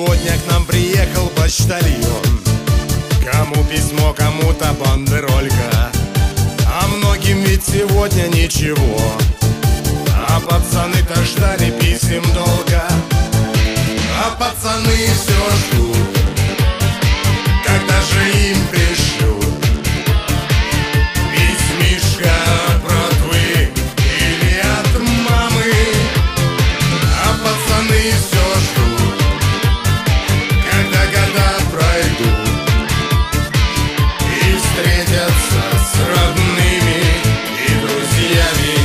сегодня к нам приехал почтальон. Кому письмо, кому-то бандеролька, а многим ведь сегодня ничего. А пацаны-то ждали писем долго, а пацаны все ждут, когда же им пришлют письмишко от братвы или от мамы. А пацаны все ждут, когда года пройдут и встретятся с родными и друзьями.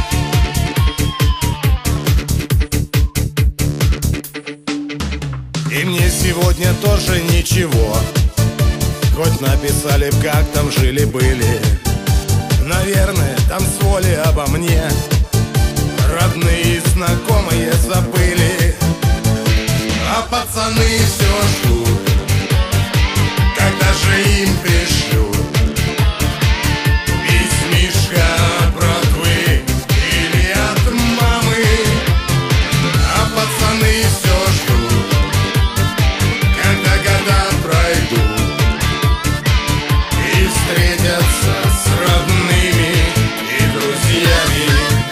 И мне сегодня тоже ничего, хоть написали б, как там жили-были. Наверное, там с воли обо мне родные и знакомые забыли. А пацаны все ждут, когда же им пришлют письмишко от братвы или от мамы. А пацаны все ждут, когда года пройдут и встретятся с родными и друзьями.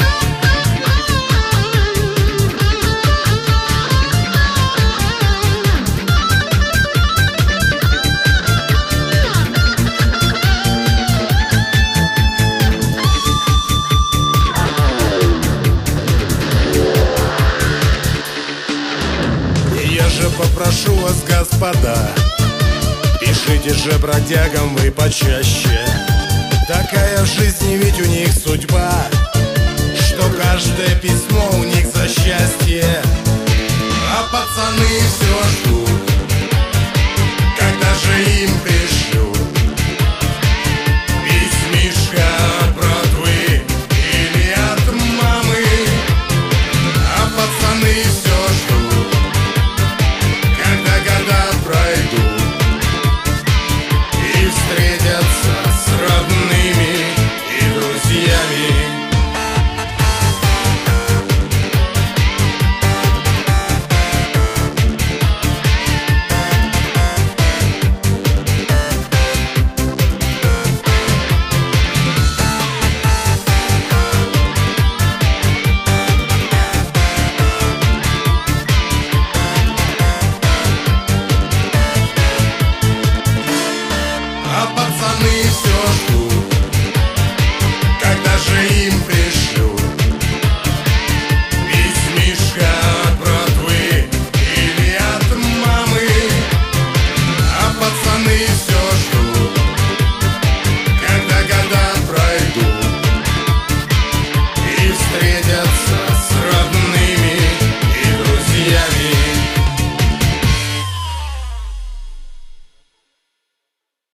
И я же попрошу вас, господа, пишите же бродягам вы почаще. Такая в жизни ведь у них судьба, что каждое письмо у них за счастье. А пацаны все ждут,